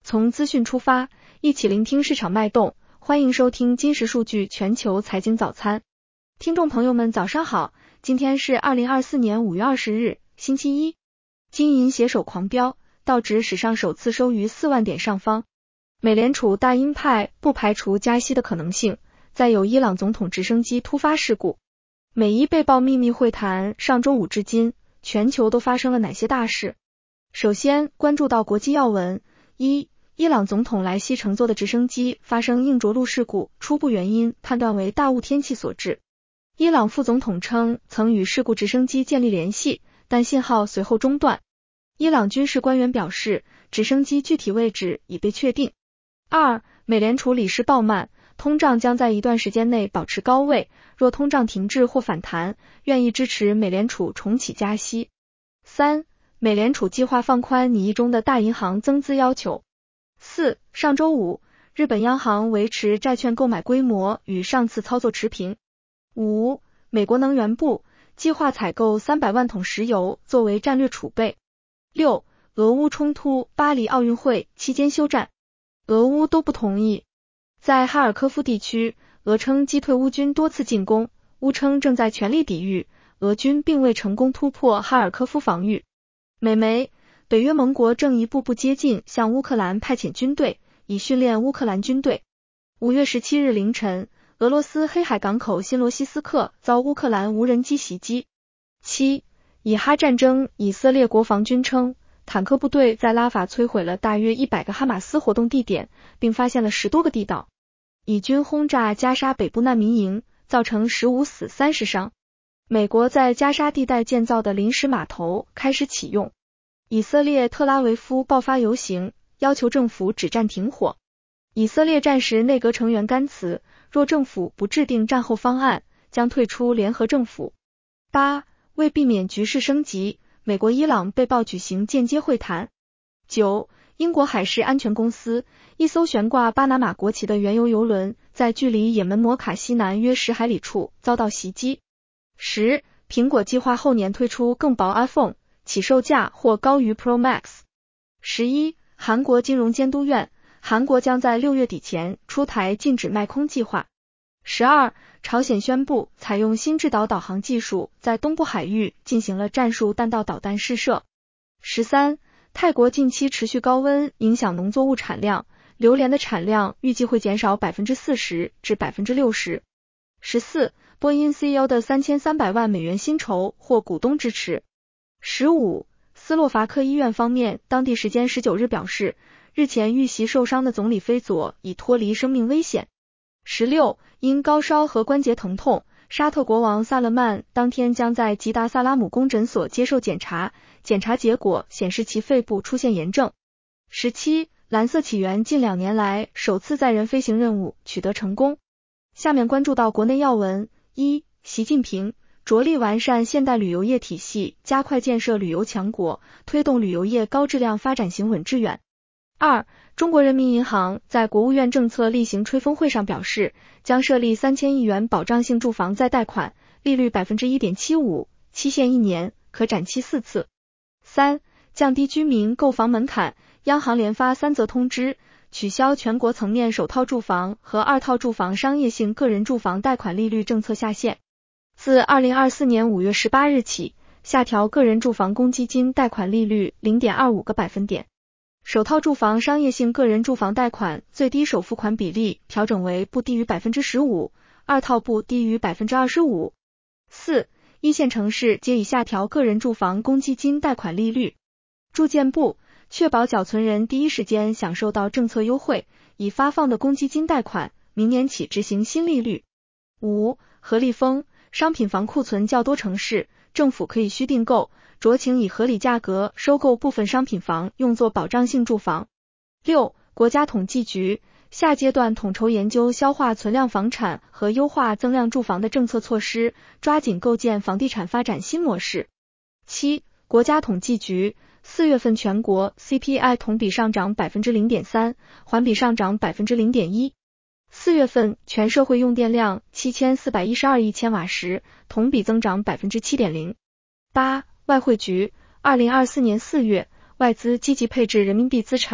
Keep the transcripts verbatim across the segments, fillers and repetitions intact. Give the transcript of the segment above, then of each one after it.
从资讯出发，一起聆听市场脉动。欢迎收听金石数据全球财经早餐。听众朋友们早上好，今天是二零二四年五月二十日，星期一。金银携手狂飙，道指史上首次收于四万点上方。美联储大鹰派不排除加息的可能性，再有伊朗总统直升机突发事故。美伊被曝秘密会谈，上周五至今，全球都发生了哪些大事？首先关注到国际要闻。一、伊朗总统莱西乘坐的直升机发生硬着陆事故，初步原因判断为大雾天气所致。伊朗副总统称曾与事故直升机建立联系，但信号随后中断。伊朗军事官员表示，直升机具体位置已被确定。二、美联储理事鲍曼，通胀将在一段时间内保持高位，若通胀停滞或反弹，愿意支持美联储重启加息。三、美联储计划放宽拟议中的大银行增资要求。四、上周五，日本央行维持债券购买规模与上次操作持平。五、美国能源部计划采购三百万桶石油作为战略储备。六、俄乌冲突，巴黎奥运会期间休战，俄乌都不同意。在哈尔科夫地区，俄称击退乌军多次进攻，乌称正在全力抵御，俄军并未成功突破哈尔科夫防御。美媒，北约盟国正一步步接近向乌克兰派遣军队，以训练乌克兰军队。五月十七日凌晨，俄罗斯黑海港口新罗西斯克遭乌克兰无人机袭击。七、以哈战争，以色列国防军称，坦克部队在拉法摧毁了大约一百个哈马斯活动地点，并发现了十多个地道。以军轰炸加沙北部难民营，造成十五死三十伤。美国在加沙地带建造的临时码头开始启用。以色列特拉维夫爆发游行，要求政府止战停火。以色列战时内阁成员甘茨，若政府不制定战后方案，将退出联合政府。八、为避免局势升级，美国伊朗被曝举行间接会谈。九、英国海事安全公司，一艘悬挂巴拿马国旗的原油油轮在距离也门摩卡西南约十海里处遭到袭击。十、苹果计划后年推出更薄 iPhone， 起售价或高于 Pro Max。十一、韩国金融监督院，韩国将在六月底前出台禁止卖空计划。十二、朝鲜宣布采用新制导导航技术，在东部海域进行了战术弹道导弹试射。十三、泰国近期持续高温影响农作物产量，榴莲的产量预计会减少 百分之四十 至 百分之六十。十四、波音 C E O 的三千三百万美元薪酬获股东支持。十五、斯洛伐克医院方面当地时间十九日表示，日前遇袭受伤的总理菲佐已脱离生命危险。十六、因高烧和关节疼痛，沙特国王萨勒曼当天将在吉达萨拉姆宫诊所接受检查，检查结果显示其肺部出现炎症。十七、蓝色起源近两年来首次载人飞行任务取得成功。下面关注到国内要闻。一、习近平着力完善现代旅游业体系，加快建设旅游强国，推动旅游业高质量发展行稳致远。二、中国人民银行在国务院政策例行吹风会上表示，将设立三千亿元保障性住房再贷款，利率 百分之一点七五， 期限一年，可展期四次。三、降低居民购房门槛，央行连发三则通知，取消全国层面首套住房和二套住房商业性个人住房贷款利率政策下限。自二零二四年五月十八日起，下调个人住房公积金贷款利率 零点二五个百分点。首套住房商业性个人住房贷款最低首付款比例调整为不低于 百分之十五， 二套不低于 百分之二十五。四、一线城市皆已下调个人住房公积金贷款利率。住建部确保缴存人第一时间享受到政策优惠，已发放的公积金贷款明年起执行新利率。五、合理风，商品房库存较多城市，政府可以需订购，酌情以合理价格收购部分商品房用作保障性住房。六、国家统计局下阶段统筹研究消化存量房产和优化增量住房的政策措施，抓紧构建房地产发展新模式。七、国家统计局四月份全国 C P I 同比上涨 百分之零点三， 环比上涨 百分之零点一。四月份全社会用电量七千四百一十二亿千瓦时，同比增长 百分之七点零。八、外汇局二零二四年四月，外资积极配置人民币资产，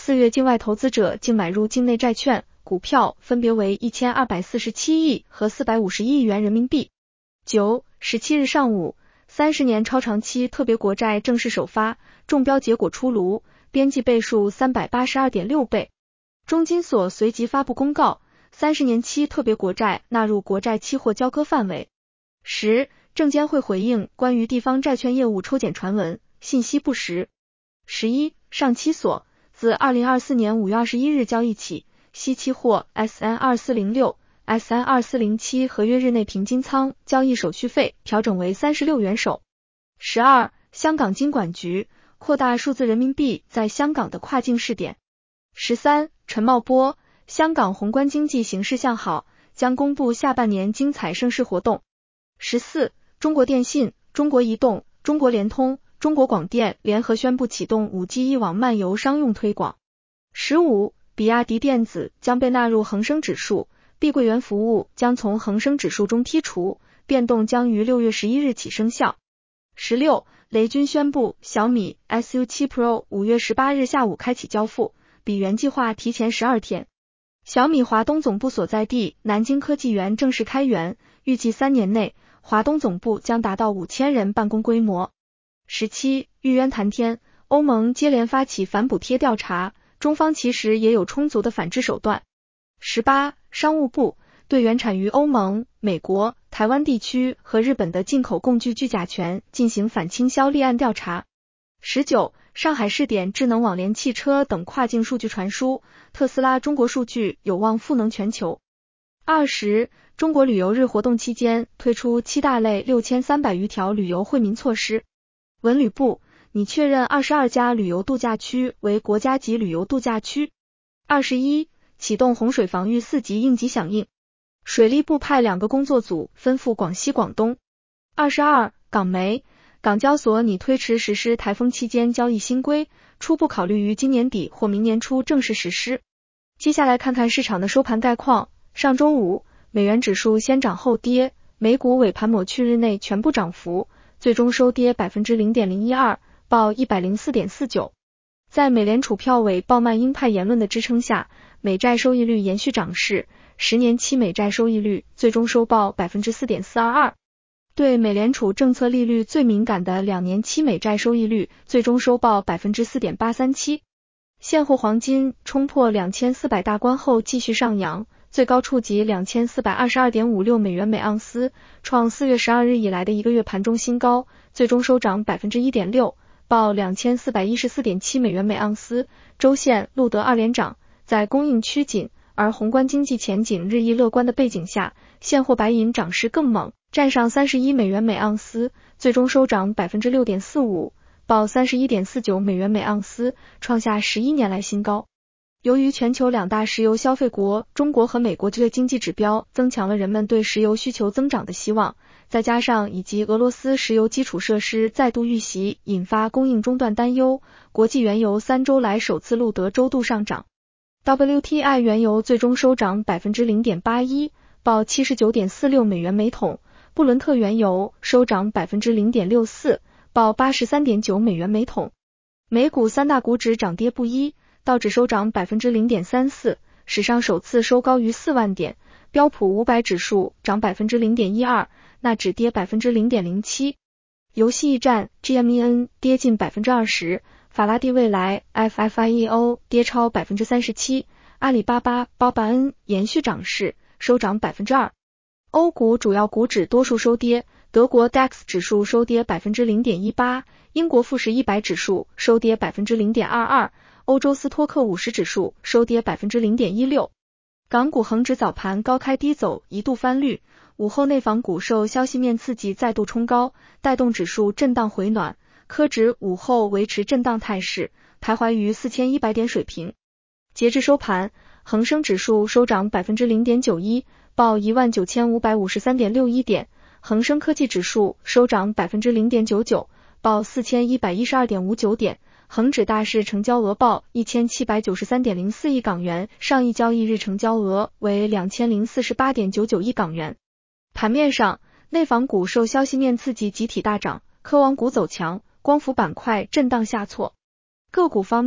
四月境外投资者净买入境内债券、股票分别为一千二百四十七亿和四百五十亿元人民币。九、十七日上午，三十年超长期特别国债正式首发，中标结果出炉，边际倍数 三百八十二点六 倍。中金所随即发布公告，三十年期特别国债纳入国债期货交割范围。十、证监会回应关于地方债券业务抽检传闻，信息不实。十一、上期所自二零二四年五月二十一日交易起，稀期货 S N 二四零六、S N 二四零七 合约日内平均仓交易手续费调整为三十六元首。十二、香港金管局扩大数字人民币在香港的跨境试点。十三、陈茂波，香港宏观经济形势向好，将公布下半年精彩盛事活动。十四、中国电信、中国移动、中国联通、中国广电联合宣布启动 五 G 一网漫游商用推广。十五、比亚迪电子将被纳入恒生指数，碧桂园服务将从恒生指数中剔除，变动将于六月十一日起生效。十六、雷军宣布小米 S U 七 Pro 五月十八日下午开启交付，比原计划提前十二天。小米华东总部所在地南京科技园正式开园，预计三年内华东总部将达到五千人办公规模。十七、玉渊谈天，欧盟接连发起反补贴调查，中方其实也有充足的反制手段。十八、商务部对原产于欧盟、美国、台湾地区和日本的进口共具具甲醛进行反倾销立案调查。十九、上海试点智能网联汽车等跨境数据传输，特斯拉中国数据有望赋能全球。二十、中国旅游日活动期间推出七大类六千三百余条旅游惠民措施。文旅部拟确认二十二家旅游度假区为国家级旅游度假区。二十一、启动洪水防御四级应急响应，水利部派两个工作组分赴广西广东。二十二、港媒，港交所拟推迟实施台风期间交易新规，初步考虑于今年底或明年初正式实施。接下来看看市场的收盘概况。上周五，美元指数先涨后跌，美股尾盘抹去日内全部涨幅，最终收跌 百分之零点零一二， 报 一百零四点四九。在美联储票委鲍曼鹰派言论的支撑下，美债收益率延续涨势，十年期美债收益率最终收报 百分之四点四二二。对美联储政策利率最敏感的两年期美债收益率最终收报 百分之四点八三七。现货黄金冲破两千四百大关后继续上扬，最高触及 两千四百二十二点五六美元每盎司，创四月十二日以来的一个月盘中新高，最终收涨 百分之一点六， 报 两千四百一十四点七美元每盎司，周线录得二连涨。在供应趋紧而宏观经济前景日益乐观的背景下，现货白银涨势更猛，站上三十一美元每盎司，最终收涨 百分之六点四五， 报 三十一点四九美元每盎司，创下十一年来新高。由于全球两大石油消费国中国和美国这经济指标增强了人们对石油需求增长的希望，再加上以及俄罗斯石油基础设施再度遇袭引发供应中断担忧，国际原油三周来首次录得周度上涨。W T I 原油最终收涨 百分之零点八一， 报 七十九点四六美元每桶，布伦特原油收涨 百分之零点六四， 报 八十三点九美元每桶。美股三大股指涨跌不一，道指收涨 百分之零点三四， 史上首次收高于四万点，标普五百指数涨 百分之零点一二， 纳指跌 百分之零点零七。游戏驿站 G M E N 跌近 百分之二十， 法拉第未来 F F I E O 跌超 百分之三十七， 阿里巴巴 包巴恩延续涨势，收涨 百分之二。欧股主要股指多数收跌，德国 D A X 指数收跌 百分之零点一八， 英国富时一百指数收跌 百分之零点二二， 欧洲斯托克五十指数收跌 百分之零点一六。港股恒指早盘高开低走，一度翻绿，午后内房股受消息面刺激再度冲高，带动指数震荡回暖，科指午后维持震荡态势，徘徊于四千一百点水平。截至收盘，恒生指数收涨 百分之零点九一， 报 一万九千五百五十三点六一点，恒生科技指数收涨 百分之零点九九， 报 四千一百一十二点五九点，恒指大市成交额报 一千七百九十三点零四亿港元，上一交易日成交额为 两千零四十八点九九亿港元。盘面上，内房股受消息面刺激集体大涨，科网股走强，光伏板块震荡下挫。个股方面，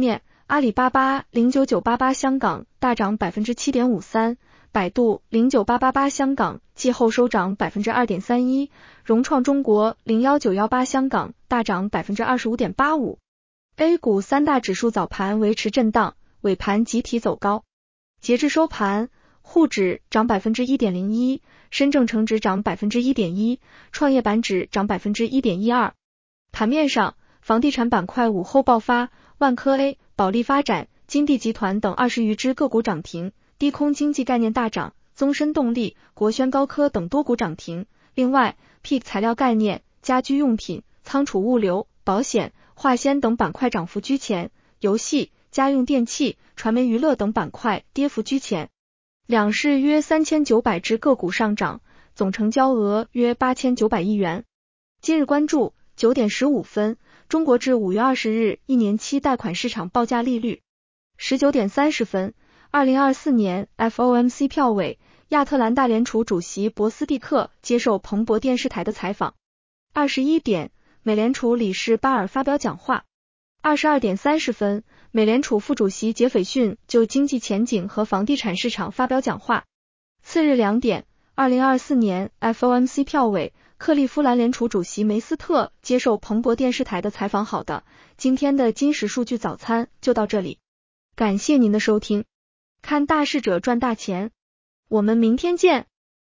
阿里巴巴零九九八八香港大涨 百分之七点五三， 百度零九八八八香港季后收涨 百分之二点三一， 融创中国零一九一八香港大涨 百分之二十五点八五。 A 股三大指数早盘维持震荡，尾盘集体走高。截至收盘，沪指涨 百分之一点零一， 深证成指涨 百分之一点一， 创业板指涨 百分之一点一二。 盘面上，房地产板块午后爆发，万科 A、保利发展、金地集团等二十余只个股涨停，低空经济概念大涨，宗申动力、国轩高科等多股涨停。另外 P 材料概念、家居用品、仓储物流、保险、化纤等板块涨幅居前，游戏、家用电器、传媒娱乐等板块跌幅居前。两市约三千九百只个股上涨，总成交额约八千九百亿元。今日关注九点十五分，中国至五月二十日一年期贷款市场报价利率。十九点三十分，二零二四年 F O M C 票委、亚特兰大联储主席博斯蒂克接受彭博电视台的采访。二十一点，美联储理事巴尔发表讲话。二十二点三十分，美联储副主席杰斐逊就经济前景和房地产市场发表讲话。次日两点，二零二四年 F O M C 票委、克利夫兰联储主席梅斯特接受彭博电视台的采访。好的，今天的金石数据早餐就到这里，感谢您的收听。看大事者赚大钱，我们明天见。